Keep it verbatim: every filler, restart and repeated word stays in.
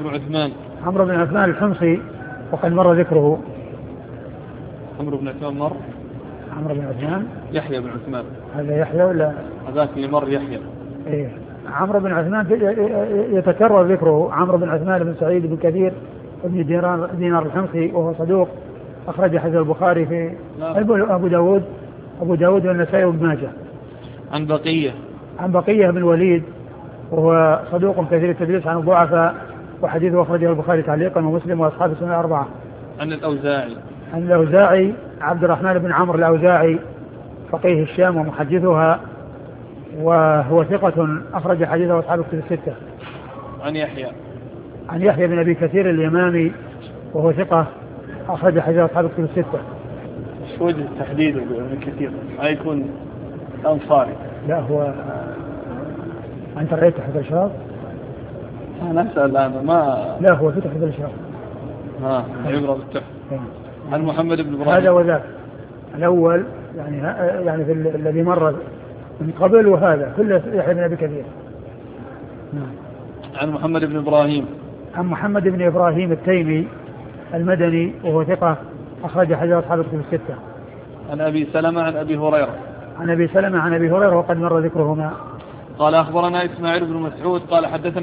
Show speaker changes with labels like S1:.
S1: بن عثمان.
S2: عمرو بن عثمان الحمصي وقد مر ذكره.
S1: عمرو بن عثمان مر.
S2: عمرو بن عثمان.
S1: يحيى بن عثمان.
S2: هذا يحيى ولا؟
S1: هذاك اللي مر يحيى.
S2: إيه. عمرو بن عثمان يتكرر ذكره. عمرو بن عثمان بن سعيد بن كثير ابن دينار, دينار الحمصي وهو صدوق أخرج حديث البخاري في أبو داود أبو داود والنسائي وابن ماجه.
S1: عن بقية.
S2: عن بقية بن الوليد وهو صدوق كثير التدليس عن الضعفاء وحديثه أخرجه البخاري تعليقا ومسلم وأصحاب السنة الأربعة.
S1: عن الأوزاعي.
S2: عن الأوزاعي عبد الرحمن بن عمرو الأوزاعي فقيه الشام ومحدثها وهو ثقة أخرج حديثه أصحاب الكتب الستة.
S1: عن يحيى.
S2: عن يحيى بن أبي كثير اليمامي وهو ثقة أخرج حديثه أصحاب الكتب الستة.
S1: شو وجه التحديد ابن كثير؟ ما يكون أنصاري؟
S2: لا هو أنت رأيت تحت الإشراف؟
S1: أنا أسأل أنا ما
S2: لا هو في تحت الإشراف.
S1: ها عبرة بالتحت. عن محمد بن إبراهيم.
S2: هذا وذاك الأول يعني يعني في الذي مر من قبل وهذا كله يحيى بن أبي كثير.
S1: عن محمد بن إبراهيم.
S2: عن محمد بن إبراهيم التيمي المدني وهو ثقة أخرج حديث أصحاب الكتب الستة.
S1: عن أبي سلمة عن أبي هريرة.
S2: عن أبي سلمة عن أبي هريرة وقد مر ذكرهما.
S1: قال أخبرنا إسماعيل بن مسعود قال حدثنا